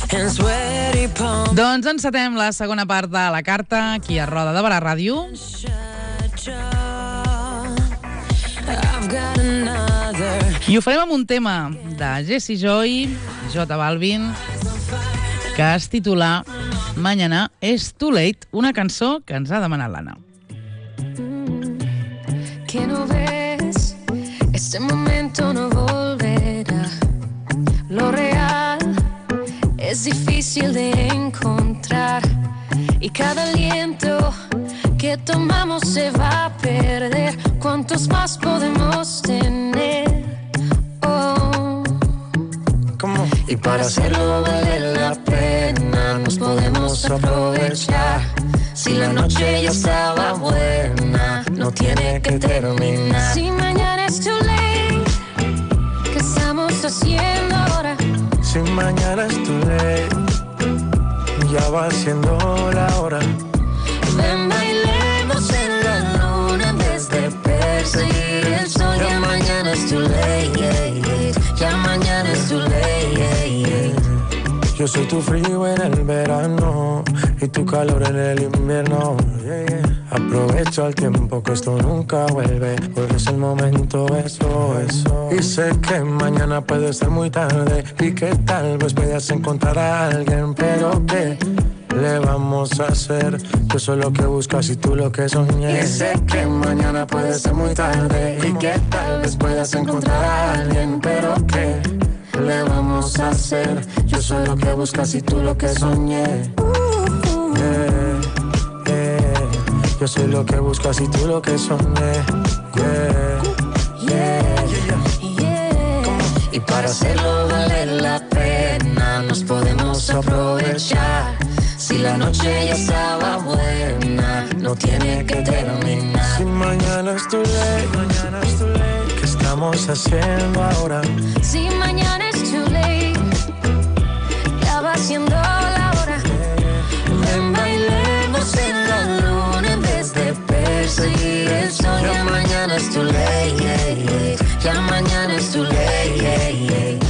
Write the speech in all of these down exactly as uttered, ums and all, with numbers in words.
Doncs encetem la segona part de la carta aquí a Roda de Barà Ràdio. I ho farem amb un tema de Jessie Joy, J Balvin, que es titula Mañana es too late, una cançó que ens ha demanat l'Anna. Que no ves, este momento no volverá. Lo real es difícil de encontrar y cada aliento que tomamos se va a perder. ¿Cuántos más podemos tener? Oh. ¿Cómo? Y para hacerlo vale la pena, nos podemos aprovechar. Si la noche ya estaba buena, no tiene que terminar. Si mañana es too late, ¿qué estamos haciendo ahora? Si mañana es too late, ya va siendo la hora. Ven, bailemos en la luna en vez de perseguir el sol. Ya mañana es too late, ya mañana es too late. Yo soy tu frío en el verano y tu calor en el invierno. Yeah, yeah. Aprovecho el tiempo que esto nunca vuelve, porque es el momento, eso, eso. Y sé que mañana puede ser muy tarde y que tal vez puedas encontrar a alguien, pero ¿qué le vamos a hacer? Yo soy lo que buscas y tú lo que soñé. Y sé que mañana puede ser muy tarde y que tal vez puedas encontrar a alguien, pero ¿qué le vamos a hacer? Yo soy lo que buscas y tú lo que soñé. Yeah, yeah. Yo soy lo que buscas y tú lo que soñé. Yeah, yeah, yeah, yeah. Y para hacerlo vale la pena, nos podemos aprovechar. Si la noche ya estaba buena, no tiene que terminar. Si mañana es too late, mañana es too late, ¿qué estamos haciendo ahora? Si mañana es too late, ya va siendo la hora. Ven, bailemos en la luna en vez de perseguir el sol. Ya mañana es too late, ya mañana es too late.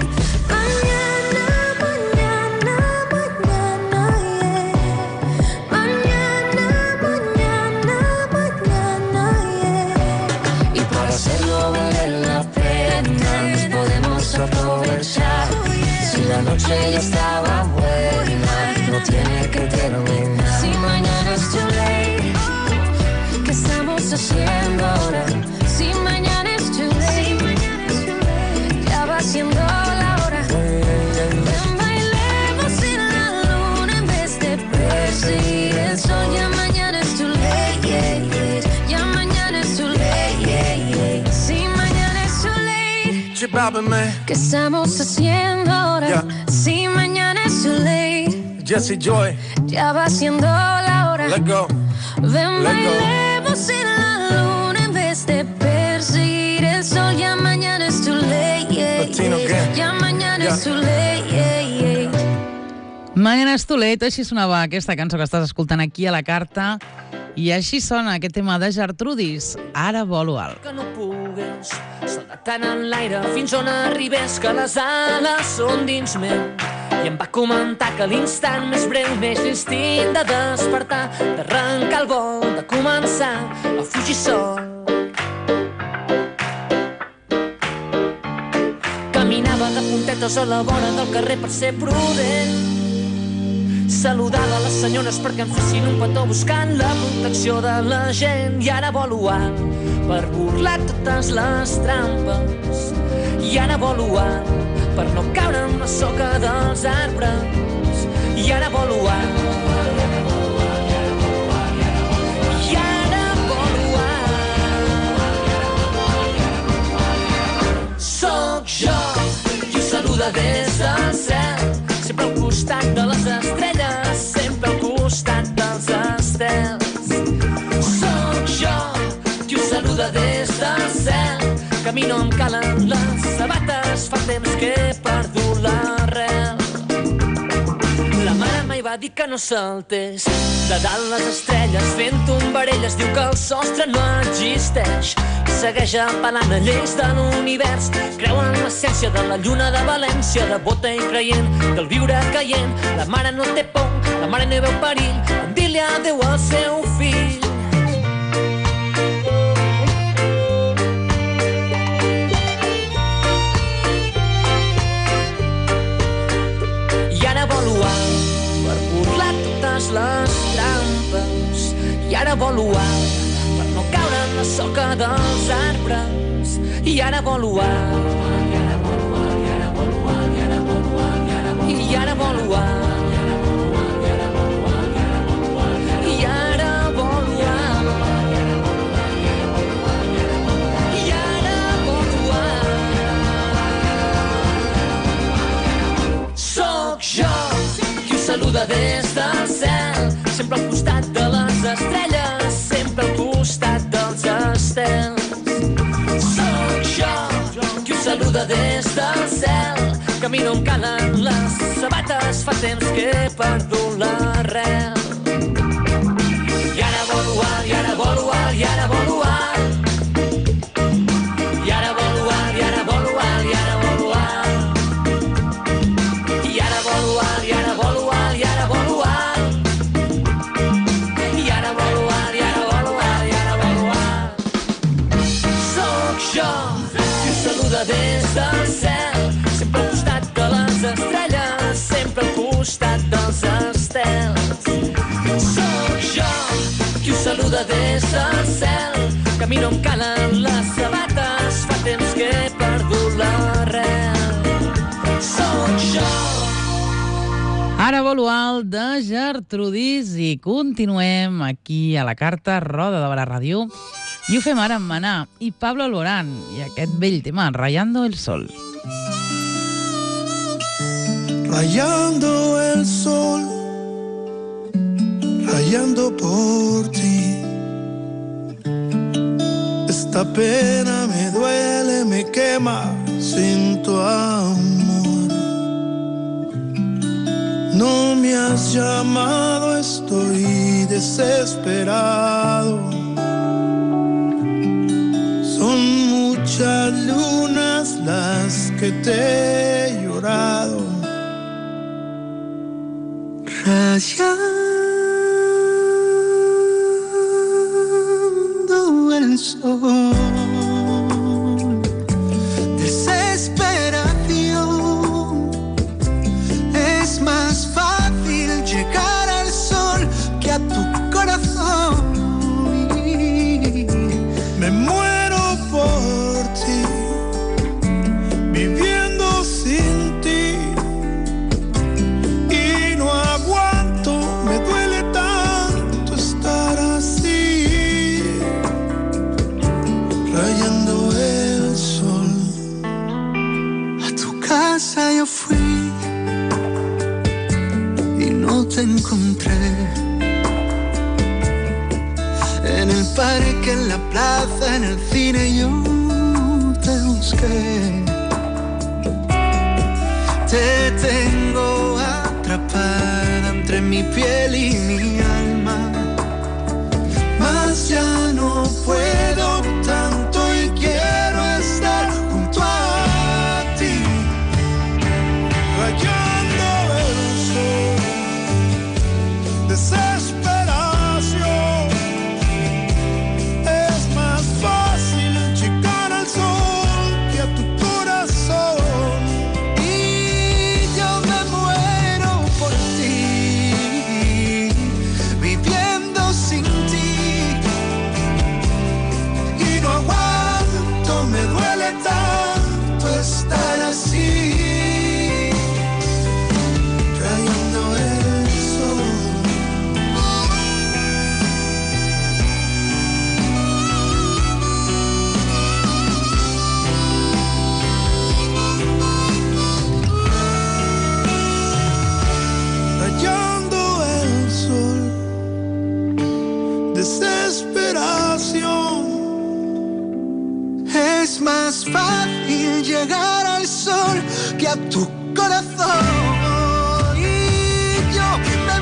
Aprovechar. Si la noche ya estaba buena, no tiene que terminar. Si mañana es too late, ¿qué estamos haciendo ahora? Si mañana es too late, ya va siendo la hora. Ven, bailemos en la luna en vez de perseguir el sol. Ya mañana es too late, ya mañana es too late. Si mañana es too late, ¿qué estamos haciendo ahora? Yeah. Si mañana es too late, Jessie Joy, ya va siendo la hora. Let go. Ven, Let bailemos go. en la luna en vez de perseguir el sol. Ya mañana es too late, yeah, yeah. Ya mañana yeah. es too late, yeah, yeah. Mañana és too late, així sonava aquesta cançó que estàs escoltant aquí a la carta. I així sona aquest tema de Gertrudis, Ara volo alt. Que no pugues saltar tant en l'aire fins on arribés, que les ales són dins meu. I em va comentar que l'instant més breu neix l'instint de despertar, d'arrencar el vol, de començar a fugir sol. Caminava de puntetes a la vora del carrer per ser prudent. Saludava les senyores perquè em fessin un petó buscant la protecció de la gent. I ara volo alt per burlar totes les trampes. I ara volo alt per no caure en la soca dels arbres. I ara volo alt. I ara volo alt. Soc jo qui us saluda des del cel, sempre al costat de les estrelles, sempre al costat dels estels. Soc jo qui us saluda des del cel, camino em calen les sabates, fa temps que he perdut l'arrel. La mare mai li va dir que no saltés. De dalt les estrelles fent tombarelles, diu que el sostre no existeix. Segueix apel·lant a lleis de l'univers, creu en l'essència de la lluna de València, devota i creient del viure caient. La mare no té por, la mare no hi veu perill en dir-li adéu al seu fill. I ara volo alt per burlar totes les trampes, i ara volo alt per no caure en la soca dels arbres, i ara volo alt, i ara volo alt, i ara volo alt, i ara volo alt, i ara volo alt, i ara volo alt, i ara volo alt. Soc jo qui us saluda des del cel, sempre al costat de les estrelles, sempre al costat dels estels. Soc jo qui us saluda des del cel, camino on calen les sabates, fa temps que he perdut l'arrel. I ara volo alt, i ara volo alt, i ara volo alt, i ara volo alt, i ara volo alt, i ara volo alt, i ara volo alt, i ara volo alt, i ara volo alt, i ara volo alt, i ara volo alt, i ara volo alt. Soc jo qui us saluda des del cel, sempre al costat de les estrelles, sempre al costat dels estels. Soc jo qui us saluda des del cel, camino on calen les sabates, fa temps que he perdut l'arrel. Soc jo. Ara volo alt de Gertrudis i continuem aquí a la carta Roda de Barà Ràdio i ho fem ara amb Maná i Pablo Alborán i aquest vell tema, Rayando el Sol. Rayando el sol, rayando por ti. Esta pena me duele, me quema sin tu amor. No me has llamado, estoy desesperado. Son muchas lunas las que te he llorado. Rayando el sol, desesperación. Es más fácil llegar al sol que a tu corazón. Me muero por ti, viviendo sin ti. Y no aguanto, me duele tanto estar así. Rayando el sol. A tu casa yo fui y no te encontré. En el parque, en la plaza, en el cine yo te busqué. Te tengo atrapada entre mi piel y mi alma. Mas ya no puedo tanto y quiero estar junto a ti. Rayando el sol, desesperación. Es más fácil llegar al sol que a tu corazón. Y yo me muero por ti, viviendo sin ti. Y no aguanto, me duele tanto estar así. Rayando el sol. Rayando el sol, desesperación. Es más fácil llegar al sol que a tu corazón. Y yo me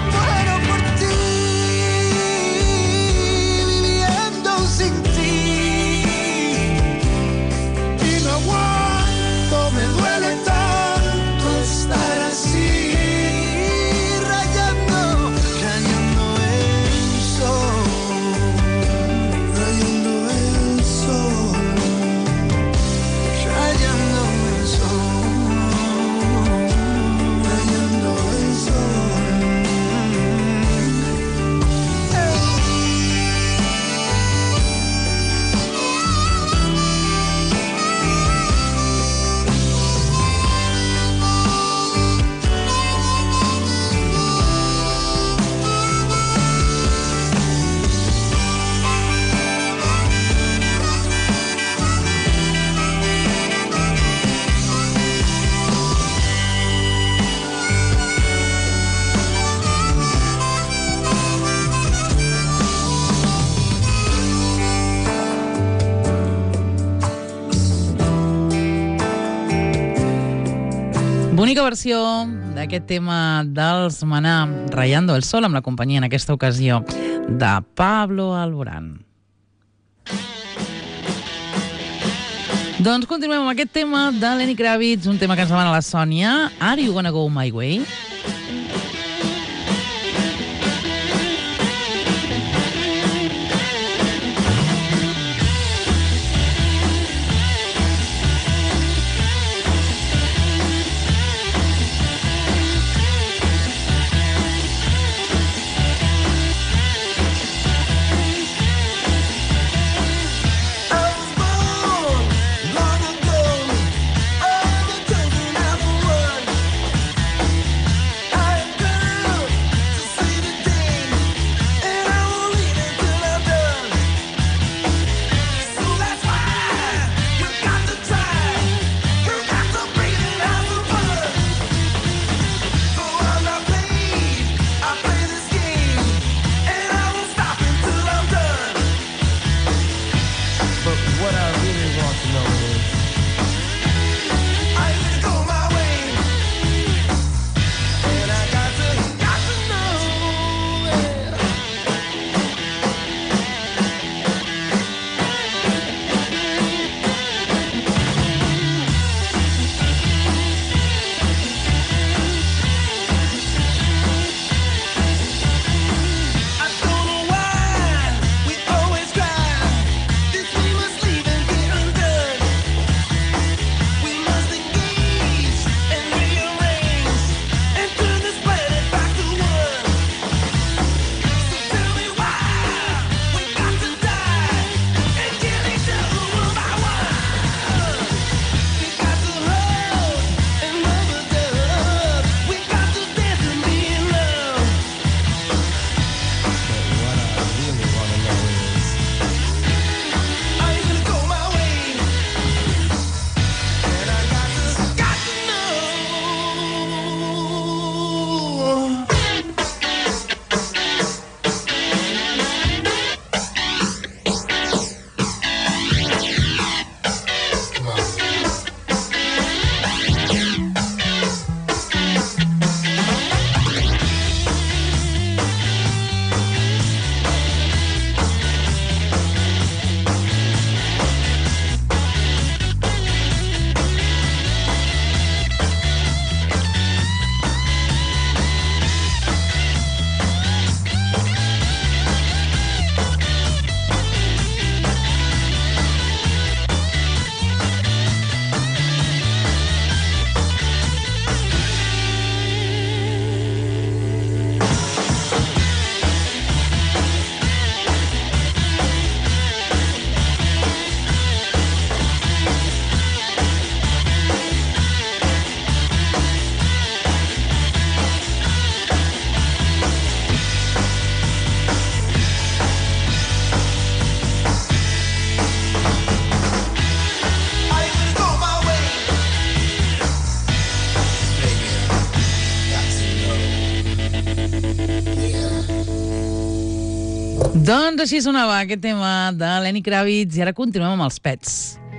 Bonica versió d'aquest tema dels Maná, Rayando el Sol, amb la companyia en aquesta ocasió de Pablo Alborán. Doncs continuem amb aquest tema de Lenny Kravitz, un tema que ens demana la Sònia. Are You Gonna Go My Way? Doncs així sonava aquest tema de Lenny Kravitz i ara continuem amb els Pets.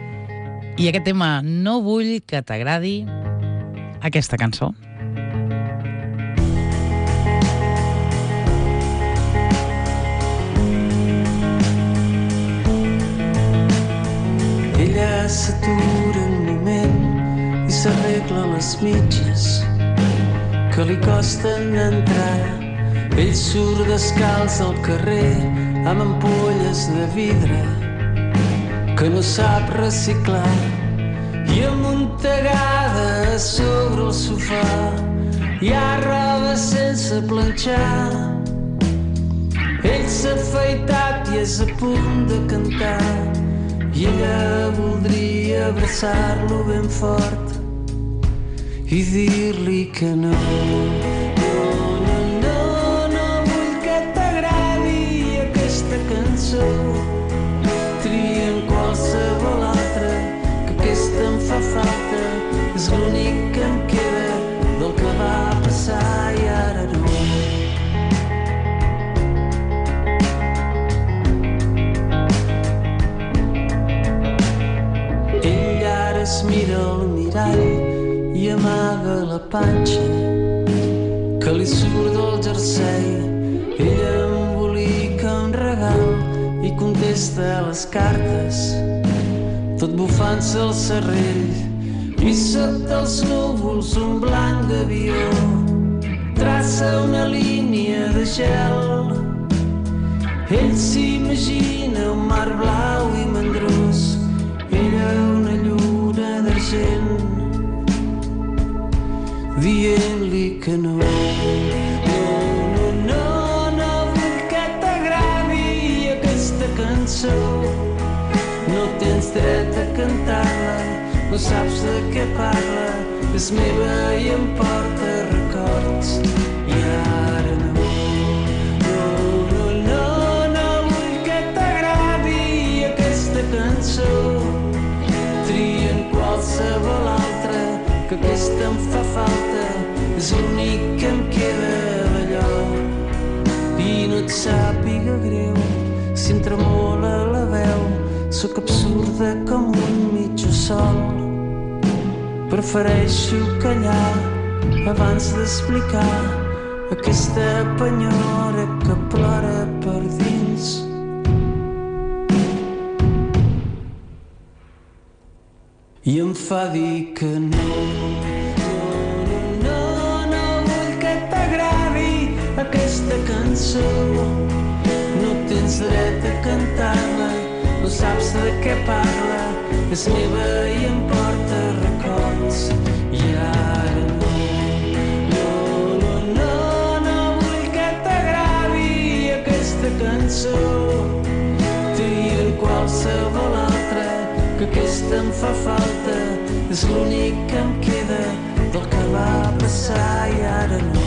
I aquest tema, no vull que t'agradi aquesta cançó. Ella s'atura un moment i s'arregla les mitges que li costen entrar. Ell surt descalç al carrer amb ampolles de vidre que no sap reciclar i amuntegada sobre el sofà hi ha roba sense planxar. Ell s'ha afaitat i és a punt de cantar i ella voldria abraçar-lo ben fort i dir-li que no. Trien qualsevol altra, que aquesta em fa falta, és l'únic que em queda del que va passar i ara no. Ell ara es mira al mirall i amaga la panxa que li surt del jersei. Ella embolica un regal i contesta a les cartes, tot bufant-se el serrell. I sota els núvols un blanc d'avió traça una línia de gel. Ell s'imagina un mar blau i mandrós, ella una lluna d'argent, dient-li que no. No, no, no, no vull que t'agradi aquesta cançó. No tens dret a cantar-la, no saps de què parla, és meva i em porta records. I ara no. No, no, no, no vull que t'agradi aquesta cançó. Trien qualsevol altra, que aquesta em fa falta, és l'únic que em queda d'allò. I no et sàpiga greu si em tremola la veu, sóc absurda com un mitjo sol. Prefereixo callar abans d'explicar aquesta penyora que plora per dins. I em fa dir que no. No, no, no vull que t'agradi aquesta cançó. No tens dret a cantar-la, no saps de què parla, és meva i em porta records. I ara no. No, no, no, no vull que t'agradi aquesta cançó. Trien qualsevol altra, que aquesta em fa falta, és l'únic que em queda del que va passar i ara no.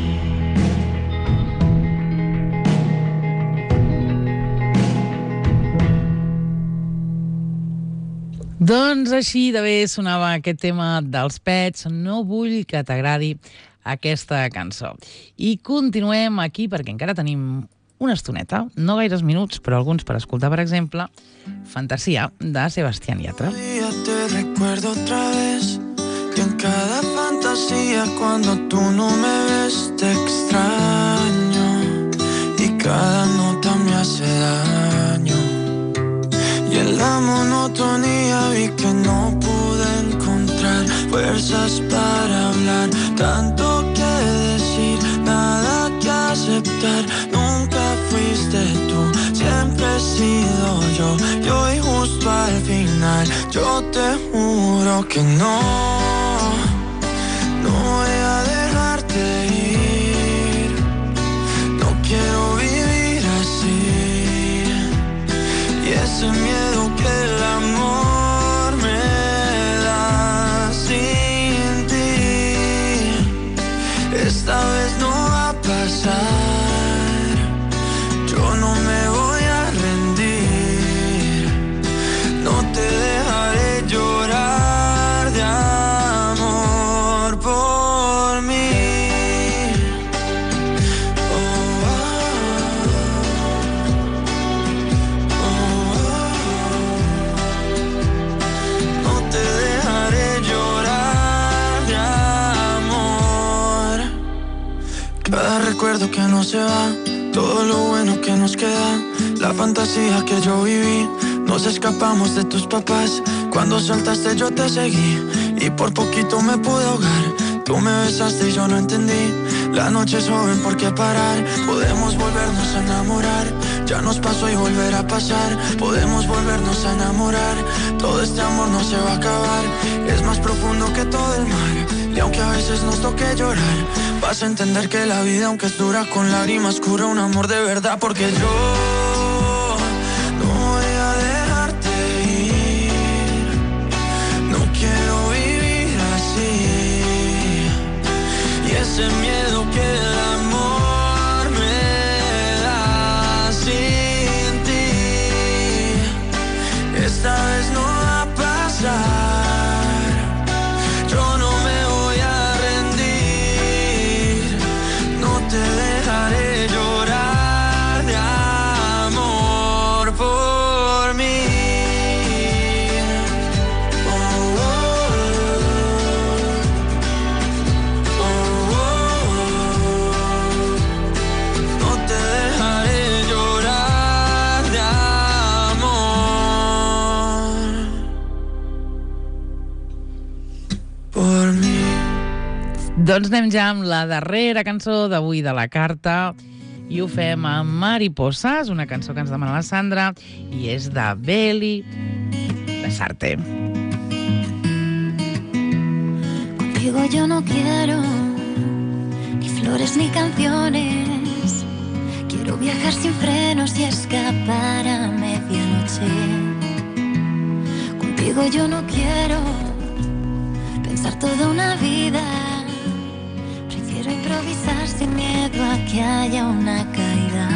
Doncs així de bé sonava aquest tema dels Pets, No vull que t'agradi aquesta cançó. I continuem aquí perquè encara tenim una estoneta, no gaires minuts, però alguns per escoltar, per exemple, Fantasía, de Sebastián Yatra. Te recuerdo otra vez que en cada fantasía cuando tú no me ves te extraño y cada nota me hace daño. Y en la monotonía vi que no pude encontrar fuerzas para hablar, tanto que decir, nada que aceptar. Nunca fuiste tú, siempre he sido yo. Y hoy justo al final yo te juro que no, no voy a dejarte ir. No quiero vivir así. Y ese miedo que el amor me da sin ti, esta vez no va a pasar. Yo no me voy a rendir, no te dejaré llorar de amor por mí. Oh, oh, oh. No te dejaré llorar de amor. Cada recuerdo que no se va, todo lo bueno que nos queda, la fantasía que yo viví. Nos escapamos de tus papás, cuando saltaste yo te seguí y por poquito me pude ahogar. Tú me besaste y yo no entendí, la noche es joven, ¿por qué parar? Podemos volvernos a enamorar, ya nos pasó y volverá a pasar. Podemos volvernos a enamorar, todo este amor no se va a acabar. Es más profundo que todo el mar, y aunque a veces nos toque llorar, vas a entender que la vida, aunque es dura, con lágrimas cura un amor de verdad. Porque yo no voy a dejarte ir, no quiero vivir así. Y ese miedo que el amor me da sin ti, esta vez no va a pasar. Te dejaré llorar de amor por mí. Oh, oh, Doncs anem ja amb la darrera cançó d'avui de la carta i ho fem amb Mariposas, una cançó que ens demana la Sandra i és de Beli Besarte. Contigo yo no quiero ni flores ni canciones. Quiero viajar sin frenos y escapar a medianoche. Contigo yo no quiero pensar toda una vida. Prefiero improvisar sin miedo a que haya una caída.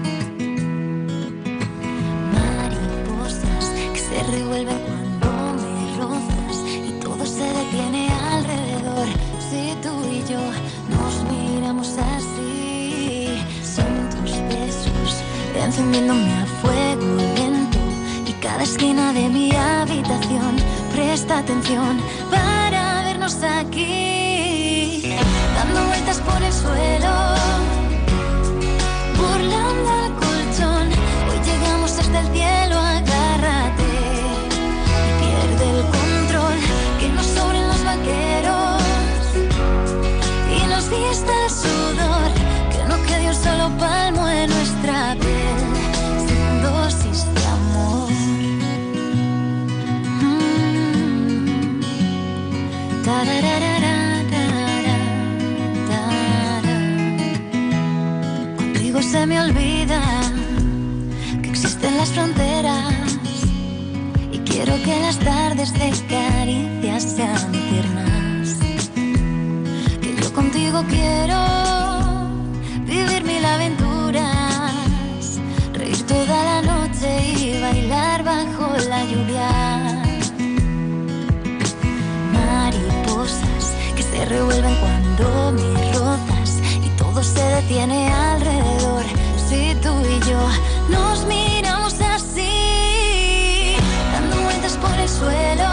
Mariposas que se revuelven cuando me rozas y todo se detiene alrededor. Si tú y yo nos miramos así, son tus besos encendiéndome a fuego lento y cada esquina de mi habitación presta atención para vernos aquí, dando vueltas por el suelo, burlando al colchón. Hoy llegamos hasta el cielo, agárrate y pierde el control, que nos sobren los vaqueros y nos vista el sudor, que no quede un solo palmo en nuestra piel, sin dosis de amor. Mm. Tararara. Contigo se me olvida que existen las fronteras y quiero que las tardes de caricias sean eternas. Que yo contigo quiero vivir mil aventuras, reír toda la noche y bailar bajo la lluvia. Mariposas que se revuelven cuando me rozas y todo se detiene alrededor. Si tú y yo nos miramos así, dando vueltas por el suelo,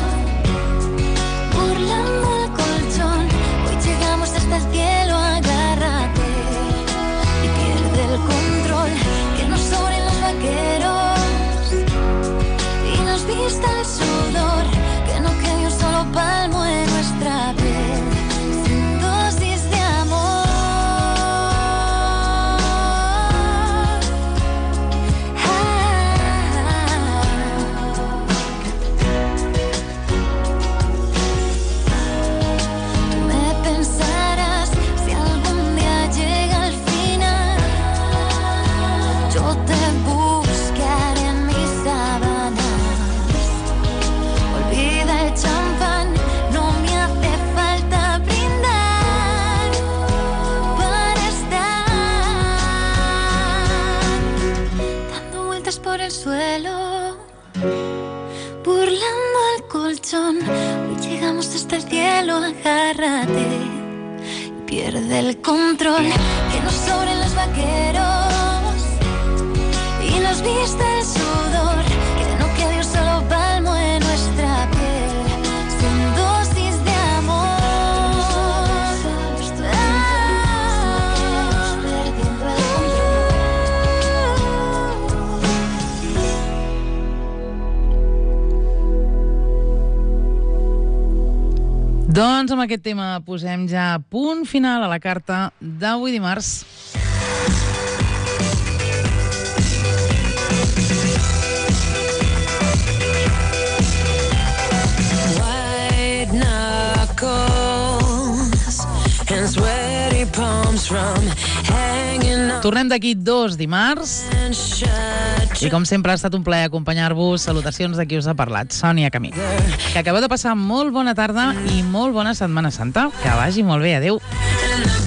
burlando el colchón. Hoy llegamos hasta el cielo, agárrate y pierde el control, que nos sobren los vaqueros y nos vista el sudor, que no quede un solo palmo en nuestra piel, sin dosis de amor. Tú me pensarás si algún día llega el final, yo te buscaré en mis sábanas. Olvida el champán, no me hace falta brindar para estar dando vueltas por el suelo, burlando al colchón. Hoy llegamos hasta el cielo, agárrate y pierde el control, que nos sobren los vaqueros y nos vista el sudor, que no quede un solo palmo en nuestra piel, sin dosis de amor. Ah, perdiendo el control. Doncs amb aquest tema posem ja punt final a la carta d'avui dimarts. White knuckles and sweaty palms from hanging up Tornem d'aquí dos dimarts and shut i com sempre ha estat un plaer acompanyar-vos. Salutacions de qui us ha parlat, Sònia Camí. Que acabeu de passar molt bona tarda i molt bona Setmana Santa. Que vagi molt bé, adeu. and